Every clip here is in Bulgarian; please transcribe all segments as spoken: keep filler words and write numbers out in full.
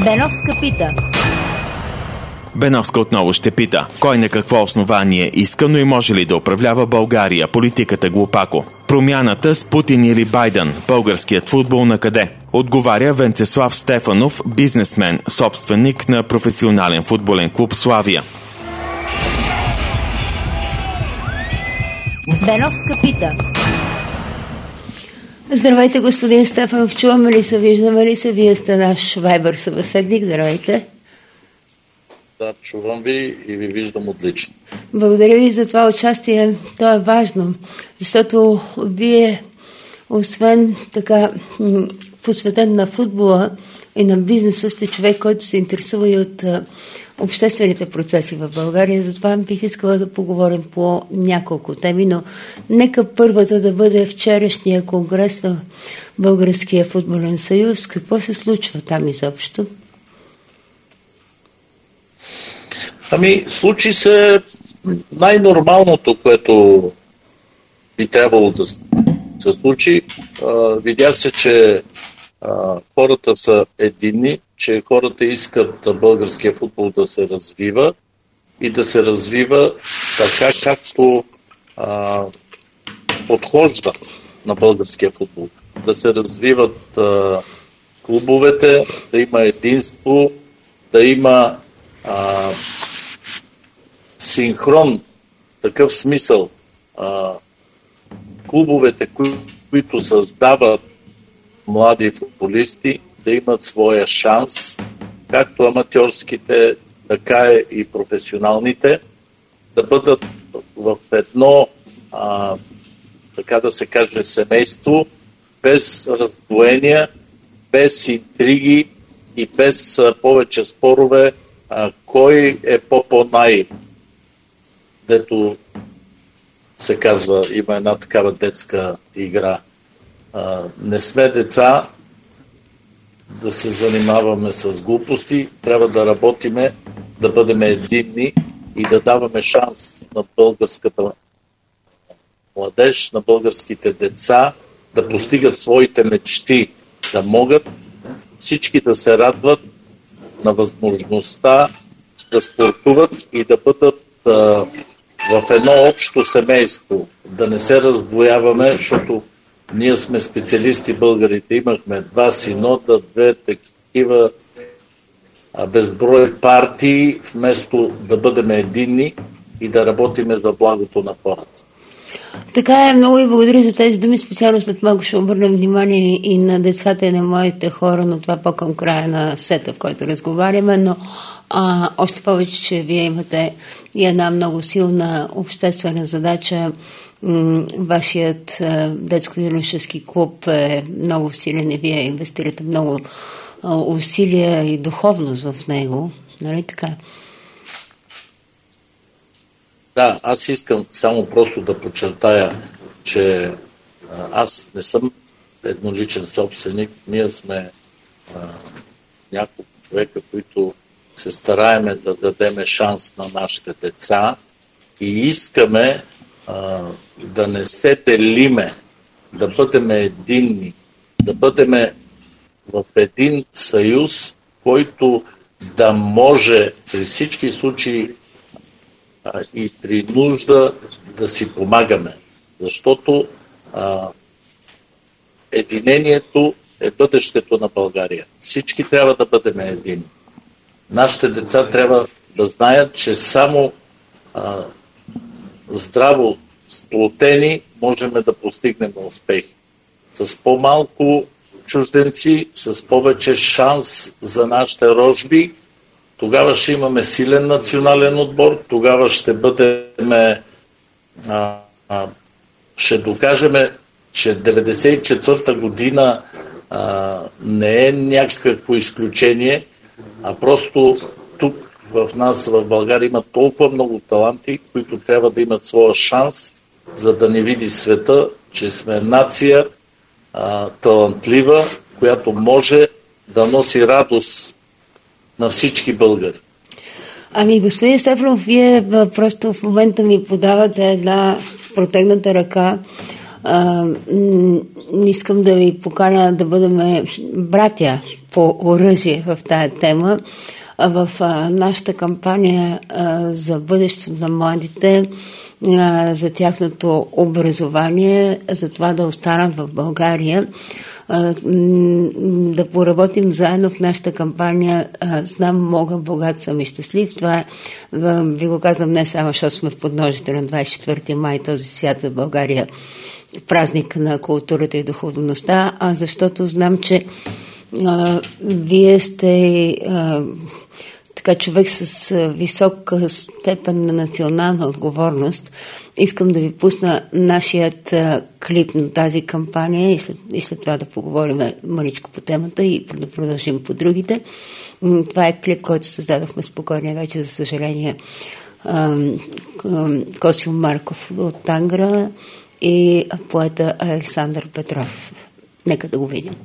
Беновска пита. Беновска отново ще пита. Кой на какво основание иска, но и може ли да управлява България? Политиката глупако. Промяната с Путин или Байден? Българският футбол на къде? Отговаря Венцеслав Стефанов, бизнесмен, собственик на професионален футболен клуб Славия. Беновска пита. Здравейте, господин Стефанов. Чуваме ли се, виждаме ли се? Вие сте наш вайбър събеседник. Здравейте. Да, чувам ви и ви виждам отлично. Благодаря ви за това участие. То е важно, защото вие, освен така посветен на футбола и на бизнеса, сте човек, който се интересува и от обществените процеси в България. Затова бих искала да поговорим по няколко теми, но нека първата да бъде вчерашния конгрес на Българския футболен съюз. Какво се случва там изобщо? Ами, случи се най-нормалното, което би трябвало да се случи. А, видя се, че а, хората са единни, че хората искат българския футбол да се развива и да се развива така, както а, подхожда на българския футбол. Да се развиват а, клубовете, да има единство, да има а, синхрон, такъв смисъл. А, клубовете, кои, които създават млади футболисти, да имат своя шанс, както аматьорските, така и професионалните, да бъдат в едно, а, така да се каже, семейство, без раздвоения, без интриги и без а, повече спорове, а, кой е по-по-най, дето се казва, има една такава детска игра. А, не сме деца да се занимаваме с глупости, трябва да работиме, да бъдем единни и да даваме шанс на българската младеж, на българските деца да постигат своите мечти, да могат всички да се радват на възможността да спортуват и да бъдат а, в едно общо семейство, да не се раздвояваме, защото ние сме специалисти българите, имахме два синода, две такива безброй партии, вместо да бъдем единни и да работиме за благото на хората. Така е, много и благодаря за тези думи. Специално след малко ще обърнем внимание и на децата и на моите хора, но това по-към края на сета, в който разговаряме, но а, още повече, че вие имате и една много силна обществена задача. М- вашият а, детско-юношески клуб е много силен и вие инвестирате много а, усилия и духовност в него. Нали така? Да, аз искам само просто да подчертая, че а, аз не съм едноличен собственик. Ние сме а, няколко човека, които се стараеме да дадеме шанс на нашите деца и искаме а, да не се делиме, да бъдем единни, да бъдем в един съюз, който да може при всички случаи а, и при нужда да си помагаме. Защото а, единението е бъдещето на България. Всички трябва да бъдем единни. Нашите деца трябва да знаят, че само а, здраво сплотени можем да постигнем успехи. С по-малко чужденци, с повече шанс за нашите рожби, тогава ще имаме силен национален отбор, тогава ще бъдем, а, а, ще докажем, че деветдесет и четвърта година а, не е някакво изключение, а просто тук в нас, в България, има толкова много таланти, които трябва да имат своя шанс, за да не види света, че сме нация а, талантлива, която може да носи радост на всички българи. Ами, господин Стефанов, вие просто в момента ми подавате една протегната ръка А, м- искам да ви поканя да бъдем братя по оръжие в тая тема. А в а, нашата кампания а, за бъдещето на младите, а, за тяхното образование, за това да останат в България, а, м- да поработим заедно в нашата кампания а, Знам, мога, богат съм и щастлив. Това е, ви го казвам не само, защото сме в подножието на двадесет и четвърти май, този свят за България, празник на културата и духовността, а защото знам, че а, вие сте а, така човек с а, висока степен на национална отговорност. Искам да ви пусна нашият а, клип на тази кампания и след, и след това да поговорим маличко по темата и да продължим по другите. Това е клип, който създадохме спокойния вече, за съжаление, а, Косио Марков от Тангра и поета Александър Петров. Нека да го видим.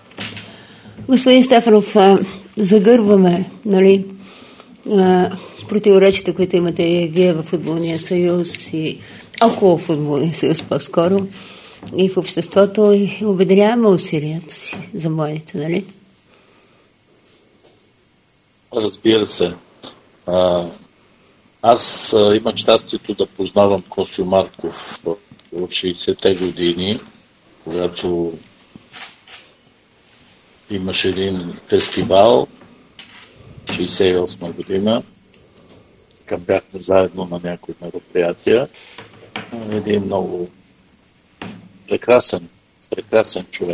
Господин Стефанов, загърваме, нали, противоречията, които имате и вие в футболния съюз и около футболния съюз по-скоро и в обществото, и обединяваме усилията си за младите, нали? Разбира се. А, аз а, имах щастието да познавам Косио Марков от шейсетте години, когато имаше един фестивал, шейсет и осма година. Към бяхме заедно на някои мероприятия. Един много прекрасен, прекрасен човек.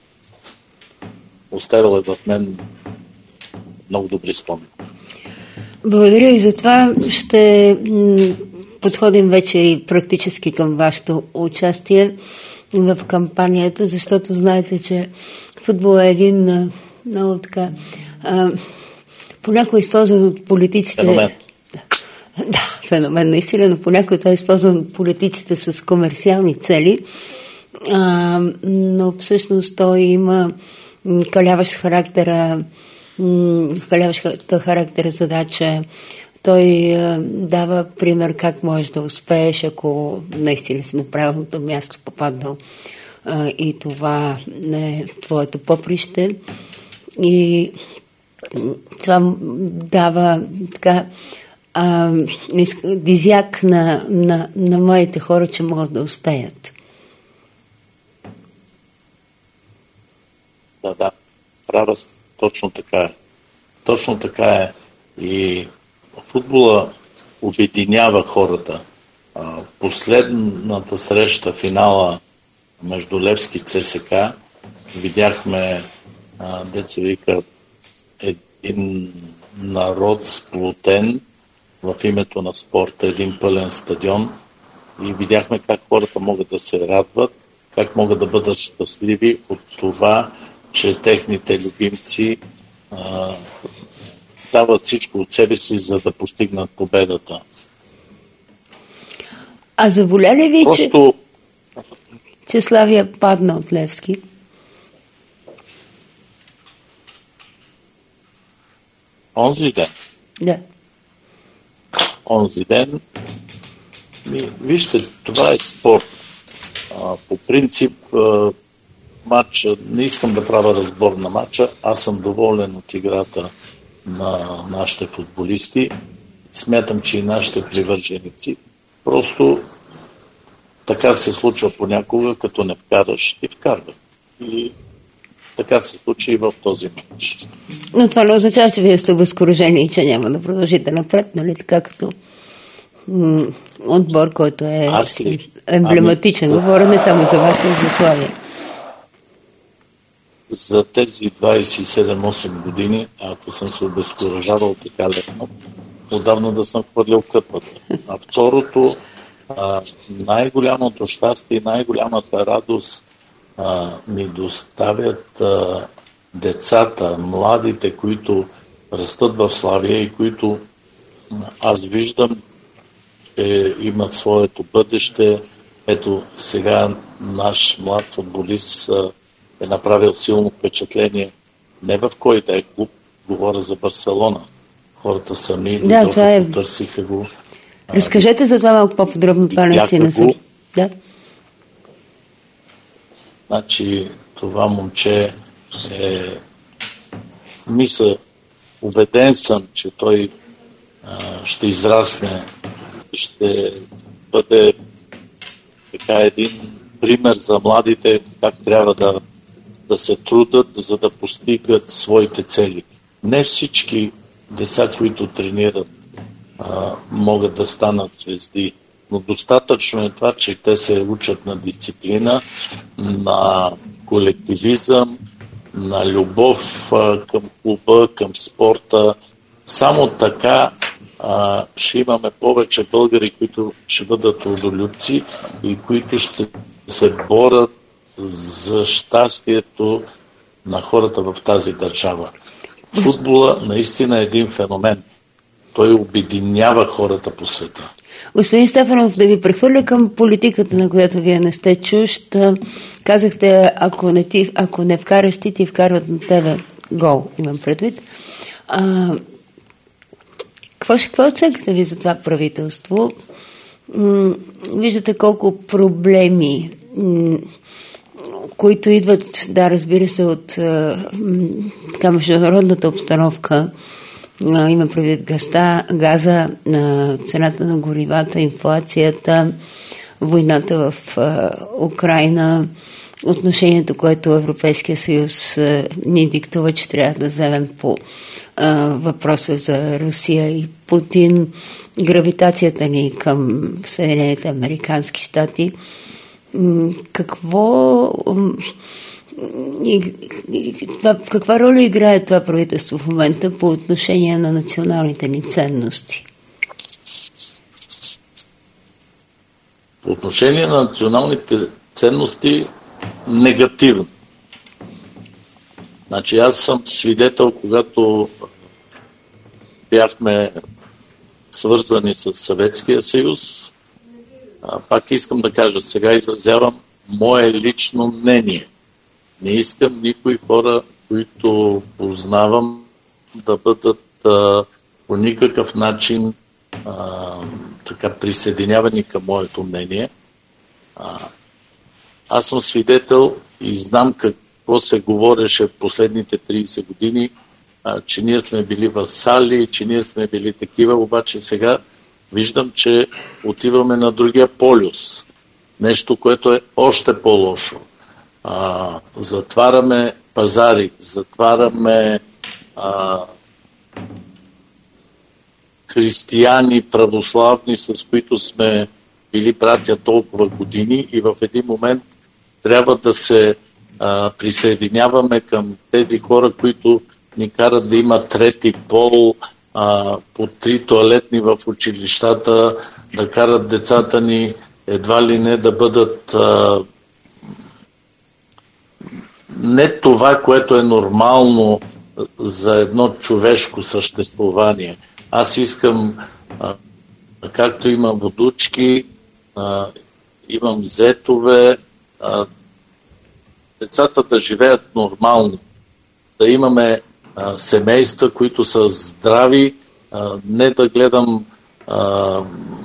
Оставил е в мен много добри спомени. Благодаря и за това. Ще подходим вече и практически към вашето участие в кампанията, защото знаете, че футбол е един много така а, понякога използван от политиците. Феномен. Да, феномен наистина, но понякога той е използван от политиците с комерциални цели, а, но всъщност той има каляващ характера каляваща характера задача. Той а, дава пример как можеш да успееш, ако наистина си на правилното място попаднал а, и това не е твоето поприще. И това дава така а, дизяк на, на, на моите хора, че могат да успеят. Да, да. Права сте. Точно така е. Точно така е. И футбола обединява хората. Последната среща, финала между Левски и ЦСКА, видяхме, деца вика, един народ сплотен в името на спорта, един пълен стадион, и видяхме как хората могат да се радват, как могат да бъдат щастливи от това, че техните любимци а, дават всичко от себе си, за да постигнат победата. А заболя ли ви, Просто... че, че Славия падна от Левски? Онзи ден. Да. Онзи ден. Ми, вижте, това е спорт. А, по принцип, а, матча, не искам да правя разбор на матча, аз съм доволен от играта на нашите футболисти. Смятам, че и нашите привърженици. Просто така се случва понякога, като не вкараш, ти вкарват. И така се случи и в този матч. Но това не означава, че вие сте обезкуражени и че няма да продължите напред, нали? Така като м- отбор, който е емблематичен. Ами... Говоря не само за вас, а и за Славия. За тези двадесет и седем-осем години, ако съм се обезкуражавал така лесно, отдавна да съм хвърлил къпата. А второто, а, най-голямото щастие и най-голямата радост а, ми доставят а, децата, младите, които растат в Славия и които аз виждам, че имат своето бъдеще. Ето сега наш млад футболист а, е направил силно впечатление. Не в кой да е клуб, говоря за Барселона. Хората сами да, дойдоха, е... потърсиха го. Разкажете за това малко по-подробно, това наистина са. Да. Значи, това момче е... Мисля, убеден съм, че той а, ще израсне, ще бъде така един пример за младите, как трябва да да се трудат, за да постигат своите цели. Не всички деца, които тренират, а, могат да станат звезди, но достатъчно е това, че те се учат на дисциплина, на колективизъм, на любов а, към клуба, към спорта. Само така а, ще имаме повече българи, които ще бъдат трудолюбци и които ще се борят за щастието на хората в тази държава. Футбола наистина е един феномен. Той обединява хората по света. Господин Стефанов, да ви прехвърля към политиката, на която вие не сте чужд. Казахте, ако не, ти, ако не вкараш ти, ти вкарват на тебе гол, имам предвид. А, какво, какво е оценката ви за това правителство? М- виждате колко проблеми, м- които идват, да, разбира се, от а, м- така, международната обстановка. А, има предвид газта, газа, а, цената на горивата, инфлацията, войната в а, Украйна, отношението, което Европейския съюз а, ни диктува, че трябва да вземем по а, въпроса за Русия и Путин, гравитацията ни към Съединените американски щати. М- какво... И, и, това, каква роля играе това правителство в момента по отношение на националните ни ценности? По отношение на националните ценности негативно. Значи аз съм свидетел, когато бяхме свързани с Съветския съюз, а, пак искам да кажа, сега изразявам мое лично мнение. Не искам никои хора, които познавам, да бъдат а, по никакъв начин а, така присъединявани към моето мнение. А, аз съм свидетел и знам какво се говореше в последните трийсет години, а, че ние сме били васали, че ние сме били такива, обаче сега виждам, че отиваме на другия полюс. Нещо, което е още по-лошо. А, затваряме пазари, затваряме а, християни, православни, с които сме били братя толкова години и в един момент трябва да се а, присъединяваме към тези хора, които ни карат да има трети пол, а, по три тоалетни в училищата, да карат децата ни едва ли не да бъдат а, не това, което е нормално за едно човешко съществувание. Аз искам, а, както имам водучки, а, имам зетове, а, децата да живеят нормално, да имаме а, семейства, които са здрави, а, не да гледам а,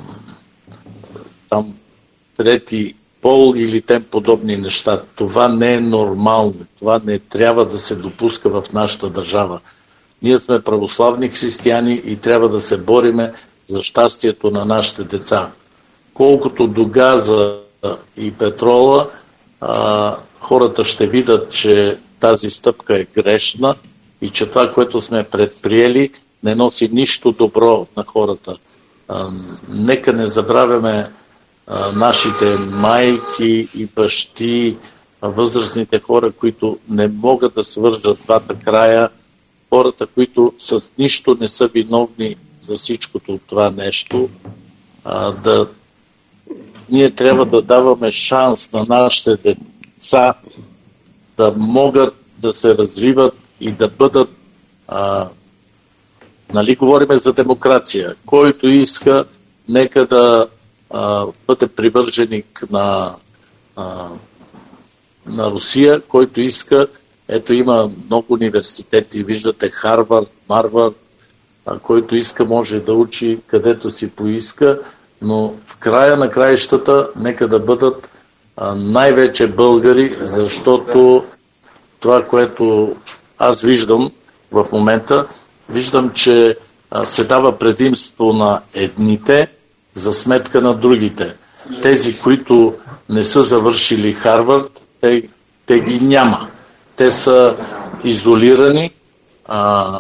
там трети пол или тем подобни неща. Това не е нормално. Това не трябва да се допуска в нашата държава. Ние сме православни християни и трябва да се бориме за щастието на нашите деца. Колкото до газа и петрола, а, хората ще видят, че тази стъпка е грешна и че това, което сме предприели, не носи нищо добро на хората. А, нека не забравяме а, нашите майки и бащи, а, възрастните хора, които не могат да свържат двата края, хората, които с нищо не са виновни за всичкото това нещо, а, да ние трябва да даваме шанс на нашите деца да могат да се развиват и да бъдат, а, нали говориме за демокрация, който иска, нека да а, бъде привърженик на, а, на Русия, който иска, ето има много университети, виждате Харвард, Марвард, а, който иска може да учи където си поиска, но в края на краищата нека да бъдат а, най-вече българи, защото това, което аз виждам в момента, виждам, че а, се дава предимство на едните за сметка на другите. Тези, които не са завършили Харвард, те, те ги няма. Те са изолирани а,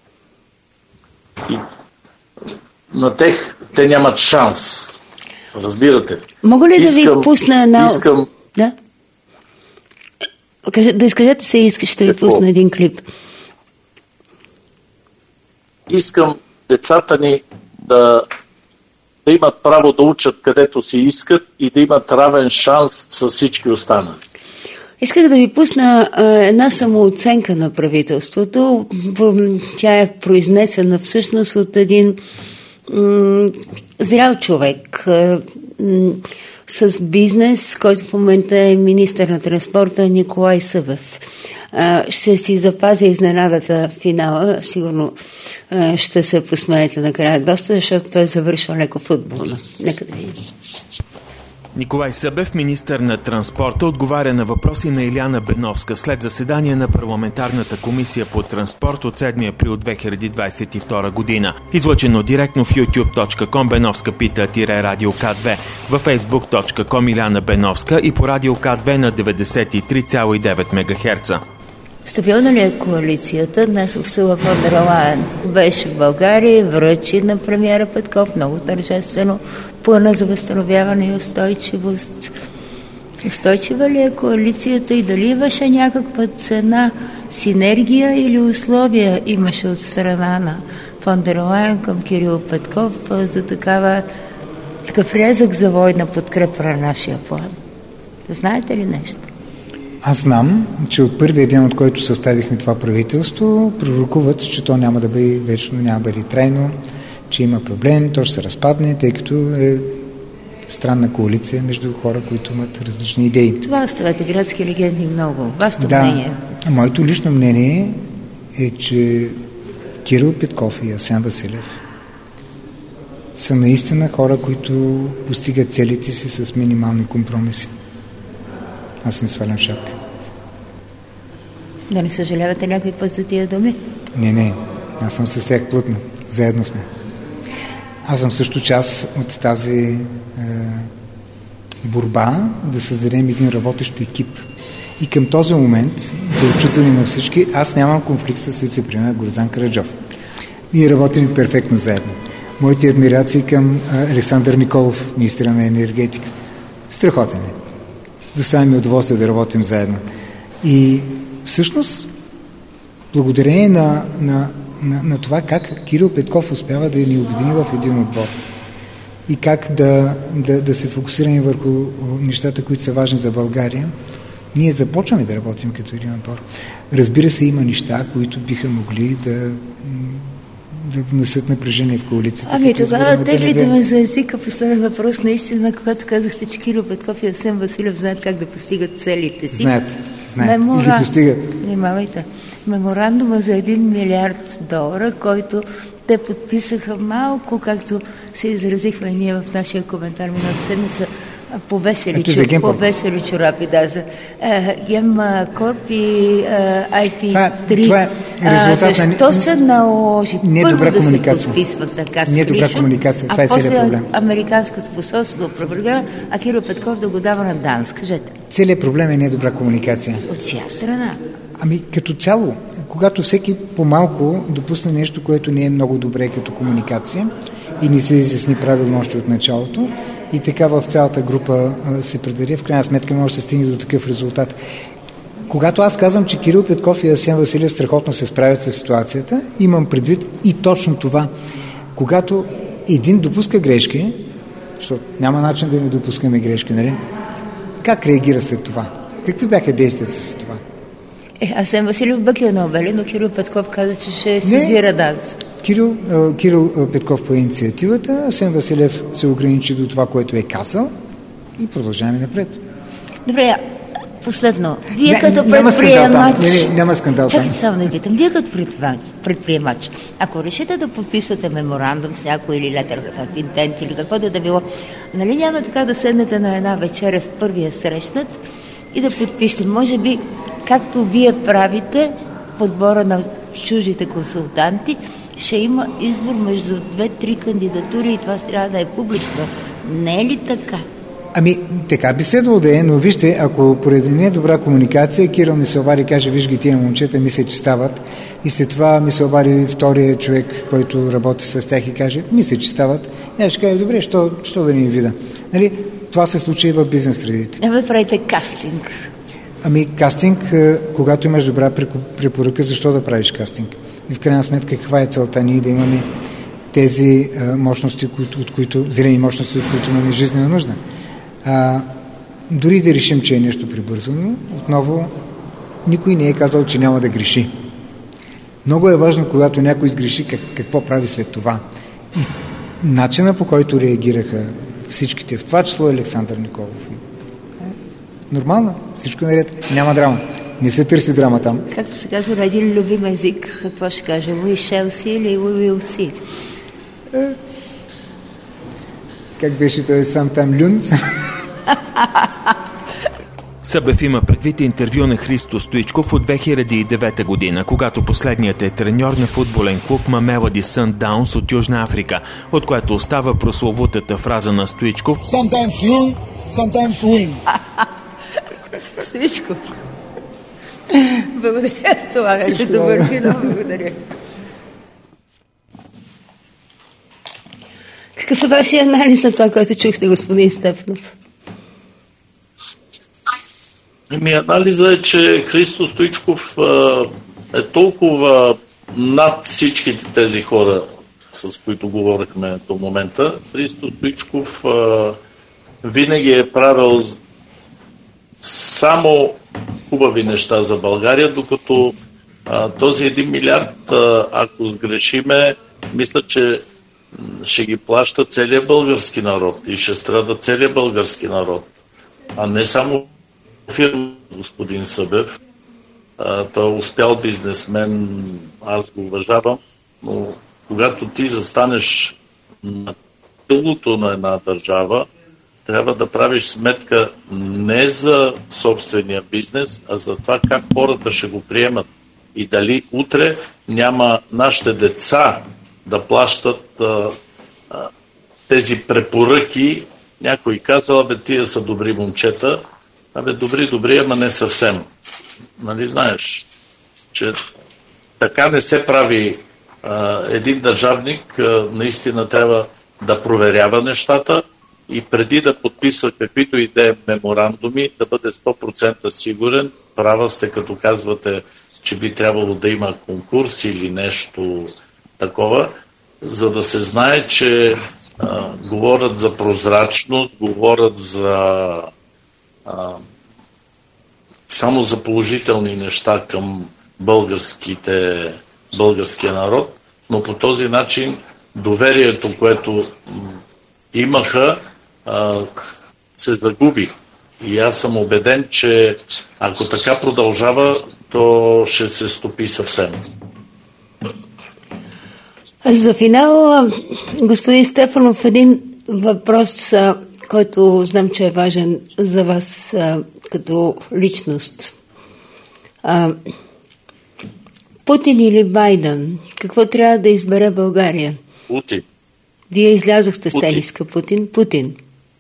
и на тех те нямат шанс. Разбирате? Мога ли искам, да ви пусна една... Искам... Да? Да изкажете се и ще ви пусна един клип. Искам децата ни да, да имат право да учат където си искат и да имат равен шанс с всички останали. Исках да ви пусна а, една самооценка на правителството. Тя е произнесена всъщност от един м- зрял човек а, м- с бизнес, който в момента е министър на транспорта Николай Събев. А, ще си запазя изненадата финала, сигурно ще се посмеете накрая доста, защото той завършва леко футболно. Нека да видим. Николай Събев, министър на транспорта, отговаря на въпроси на Илияна Беновска след заседание на парламентарната комисия по транспорт от седми април две хиляди двадесет и втора година. Излъчено директно в ютуб точка ком Беновска пита Радио К две, във фейсбук точка ком Илияна Беновска и по Радио К две на деветдесет и три цяло и девет мегахерца. Стабилна ли е коалицията? Днес Урсула фон дер Лайен беше в България, връчи на премиера Петков много тържествено плана за възстановяване и устойчивост. Устойчива ли е коалицията и дали имаше някаква цена, синергия или условия имаше от страна на фон дер Лайен към Кирил Петков за такава, такъв рязък завойна подкрепа на нашия план? Знаете ли нещо? Аз знам, че от първия ден, от който съставихме това правителство, пророкуват, че то няма да бъде вечно, няма да бъде трайно, че има проблем, то ще се разпадне, тъй като е странна коалиция между хора, които имат различни идеи. Това оставате градски легенди много. Вашето да, мнение? Моето лично мнение е, че Кирил Петков и Асен Василев са наистина хора, които постигат целите си с минимални компромиси. Аз не свалям шапка. Да не съжалявате някой път за тия думи? Не, не. Аз съм с тях плътно. Заедно сме. Аз съм също част от тази е, борба да създадем един работещ екип. И към този момент, за отчитане на всички, аз нямам конфликт с вице-премиер Гроздан Караджов. Ние работим перфектно заедно. Моите адмирации към Александър Николов, министъра на енергетиката. Страхотен е. Доставя ми удоволствие да работим заедно. И всъщност, благодарение на, на, на, на това как Кирил Петков успява да ни обедини в един отбор и как да, да, да се фокусираме върху нещата, които са важни за България, ние започваме да работим като един отбор. Разбира се, има неща, които биха могли да, да внесат напрежение в коалицията. Ами тогава теглите ме за езика. Последен въпрос наистина, когато казахте, че Кирил Петков и Асен Василев знаят как да постигат целите си. Знаят, знаят. Мемора... И ги постигат. Внимавайте. Меморандума за един милиард долара, който те подписаха малко, както се изразихме ние в нашия коментар миналата седмица, повесели, чу, повесели чорапи, да, за Гемкорп и ай пи три. Това е, това е защо на... се наложи първо да се подписват така с Кришо, а после американското посолство да опровергава, а Кирил Петков да го дава на ДАНС? Кажете. Целият проблем е недобра комуникация. От чия страна? Ами като цяло, когато всеки по-малко допусне нещо, което не е много добре като комуникация и не се изясни правилно още от началото, и така в цялата група а, се предаде, в крайна сметка може да се стигне до такъв резултат. Когато аз казвам, че Кирил Петков и Асен Василев страхотно се справят с ситуацията, имам предвид и точно това. Когато един допуска грешки, защото няма начин да не допускаме грешки, нали? Как реагира след това? Какви бяха действията с това? Е, Асен Василев бъкил на обели, но Кирил Петков каза, че ще сезира ДАНС. Кирил, Кирил Петков по инициативата, Асен Василев се ограничи до това, което е казал и продължаваме напред. Добре, последно. Вие не, като предприемач... Не, не, няма скандал там. Чакайте само да ви питам. Вие като предприемач, ако решите да подписвате меморандум с някой или летър в интент или какво да да било, нали няма така да седнете на една вечеря с първия срещнат и да подпишете? Може би, както вие правите подбора на чуждите консултанти, ще има избор между две-три кандидатури и това трябва да е публично. Не е ли така? Ами, така би следвало да е, но вижте, ако поради не е добра комуникация, Кирил ми се обади и каже, виж ги тия момчета, мисля, че стават. И след това ми се обади втория човек, който работи с тях и каже, мисля, че стават. И аз ще кажа, добре, що, що да ни вида? Нали? Това се случи и в бизнес средите. Не да правите кастинг. Ами, кастинг, когато имаш добра препоръка, защо да правиш кастинг? И в крайна сметка, каква е целта ние да имаме тези а, мощности, които, от които, зелени мощности, от които имаме жизнена нужда? А, дори да решим, че е нещо прибързано, отново никой не е казал, че няма да греши. Много е важно, когато някой сгреши, как, какво прави след това. И начина, по който реагираха всичките, в това число Александър Николов. Е, нормално, всичко наред, няма драма. Не се търси драма там. Както се казва на един любим език, какво ще кажа? We shall see или we will see? Е, как беше той сам там люн? Събев има предвид интервю на Христо Стоичков от две хиляди и девета година, когато последният е треньор на футболен клуб Мамелоди Съндаунс от Южна Африка, от което остава прословутата фраза на Стоичков: Sometimes lose, sometimes win. Стоичков. Благодаря. Това беше добър филм. Благодаря. Какъв е вашия анализ на това, което чухте, господин Стефанов? Ми анализа е, че Христо Стоичков е толкова над всичките тези хора, с които говорихме до момента. Христо Стоичков винаги е правил само хубави неща за България, докато този един милиард, ако сгрешиме, мисля, че ще ги плаща целият български народ и ще страда целият български народ, а не само фирма, господин Събев. А, той е успял бизнесмен, аз го уважавам, но когато ти застанеш на тъглото на една държава, трябва да правиш сметка не за собствения бизнес, а за това как хората ще го приемат и дали утре няма нашите деца да плащат а, а, тези препоръки. Някой казал: бе, тия са добри момчета. Абе, добри, добри, ама не съвсем. Нали знаеш, че така не се прави. А, един държавник а, наистина трябва да проверява нещата и преди да подписва каквито и да е меморандуми, да бъде сто процента сигурен. Права сте, като казвате, че би трябвало да има конкурс или нещо такова, за да се знае, че а, говорят за прозрачност, говорят за А, само за положителни неща към българските, българския народ, но по този начин доверието, което м, имаха, а, се загуби. И аз съм убеден, че ако така продължава, то ще се стопи съвсем. За финал, господин Стефанов, един въпрос, който знам, че е важен за вас а, като личност. А, Путин или Байден? Какво трябва да избере България? Путин. Вие излязохте с Путин. тениска. Путин? Путин.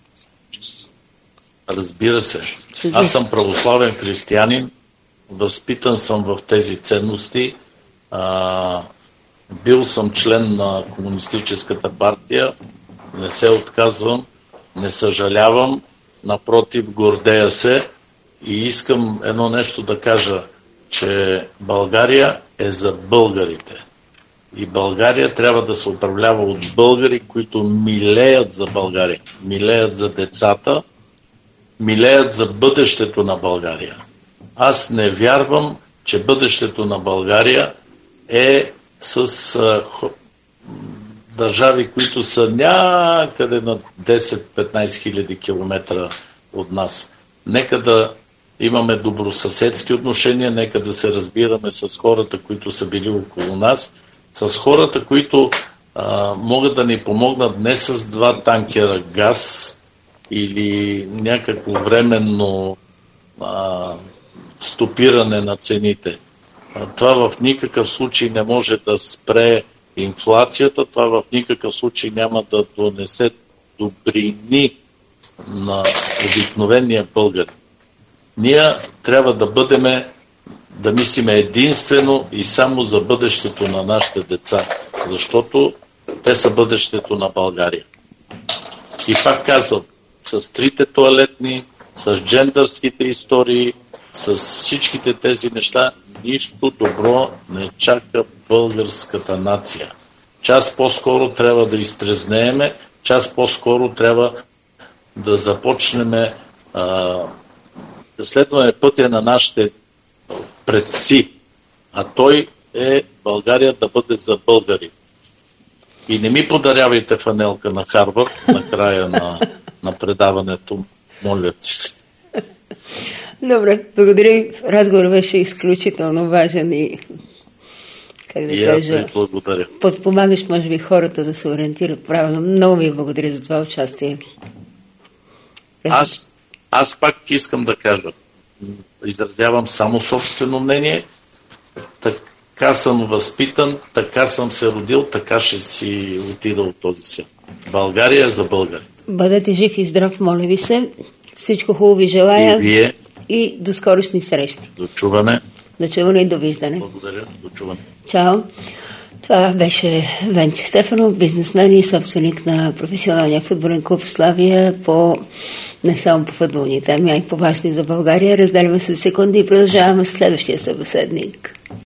Разбира се. Аз съм православен християнин, възпитан съм в тези ценности. А, бил съм член на Комунистическата партия, не се отказвам, не съжалявам, напротив, гордея се и искам едно нещо да кажа, че България е за българите. И България трябва да се управлява от българи, които милеят за България, милеят за децата, милеят за бъдещето на България. Аз не вярвам, че бъдещето на България е с а, хо, държави, които са някъде на десет-петнайсет хиляди километра от нас. Нека да имаме добросъседски отношения, нека да се разбираме с хората, които са били около нас, с хората, които а, могат да ни помогнат не с два танкера газ или някакво временно а, стопиране на цените. А, това в никакъв случай не може да спре инфлацията, това в никакъв случай няма да донесе добрини на обикновения българ. Ние трябва да бъдеме, да мислиме единствено и само за бъдещето на нашите деца, защото те са бъдещето на България. И пак казвам, с трите тоалетни, с джендърските истории, с всичките тези неща, нищо добро не чака българската нация. Час по-скоро трябва да изтрезнееме, час по-скоро трябва да започнем а, да следваме пътя на нашите предци, а той е България да бъде за българи. И не ми подарявайте фанелка на Харвард на края на, на предаването, моля ти се. Добре, благодаря ви. Разговорът беше изключително важен и, как да и кажа, аз ви благодаря. подпомагаш, може би, хората да се ориентират правилно. Много ви благодаря за това участие. Аз, аз пак искам да кажа, изразявам само собствено мнение, така съм възпитан, така съм се родил, така ще си отида от този свят. България е за българи. Бъдете жив и здрав, моля ви се. Всичко хубаво ви желая. И вие. И до скорошни срещи. До чуване. До чуване и довиждане. Благодаря. До чуване. Чао. Това беше Венци Стефанов, бизнесмен и собственик на професионалния футболен клуб Славия по не само по футболни теми, а и по важни за България. Разделяме се в секунди и продължаваме с следващия събеседник.